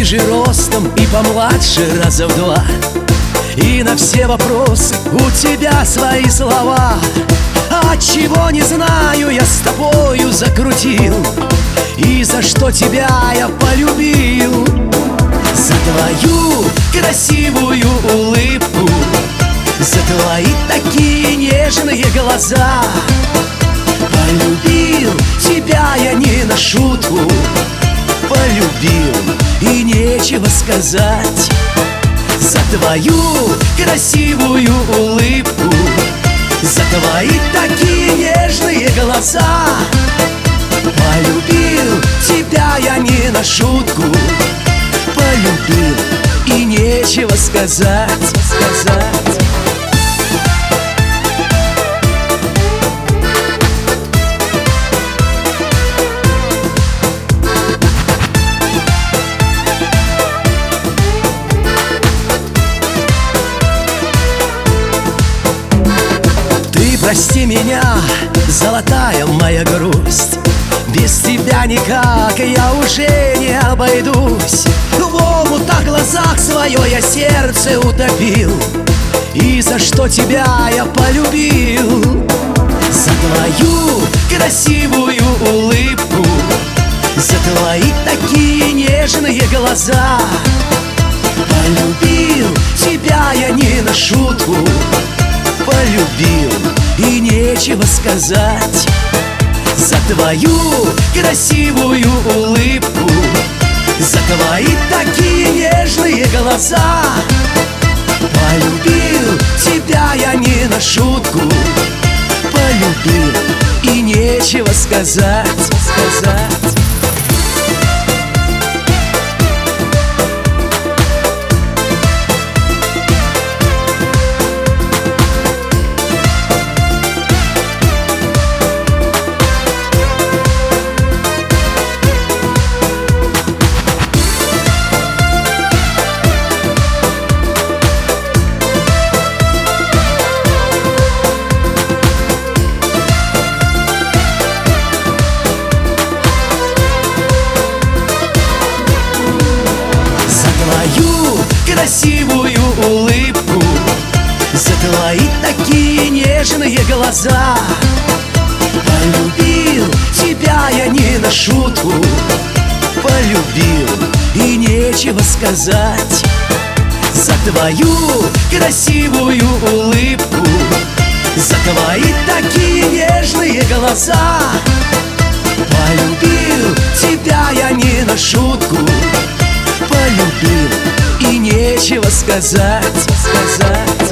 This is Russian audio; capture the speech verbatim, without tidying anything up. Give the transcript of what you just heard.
пониже ростом и помладше раза в два. И на все вопросы у тебя свои слова. А чего не знаю, я с тобою закрутил. И за что тебя я полюбил? За твою красивую улыбку, за твои такие нежные глаза. Полюбил тебя я не на шутку, полюбил, и нечего сказать. За твою красивую улыбку, за твои такие нежные глаза. Полюбил тебя я не на шутку, полюбил, и нечего сказать, сказать. Прости меня, золотая моя грусть, без тебя никак я уже не обойдусь. В омутах глазах свое я сердце утопил, и за что тебя я полюбил? За твою красивую улыбку, за твои такие нежные глаза. Полюбил тебя я не на шутку, полюбил, и нечего сказать. За твою красивую улыбку, за твои такие нежные глаза. Полюбил тебя я не на шутку, полюбил, и нечего сказать, сказать. Красивую улыбку, за твои такие нежные глаза. Полюбил тебя я не на шутку, полюбил, и нечего сказать. За твою красивую улыбку, за твои такие нежные глаза. Полюбил тебя я не на шутку, полюбил, и нечего сказать, сказать.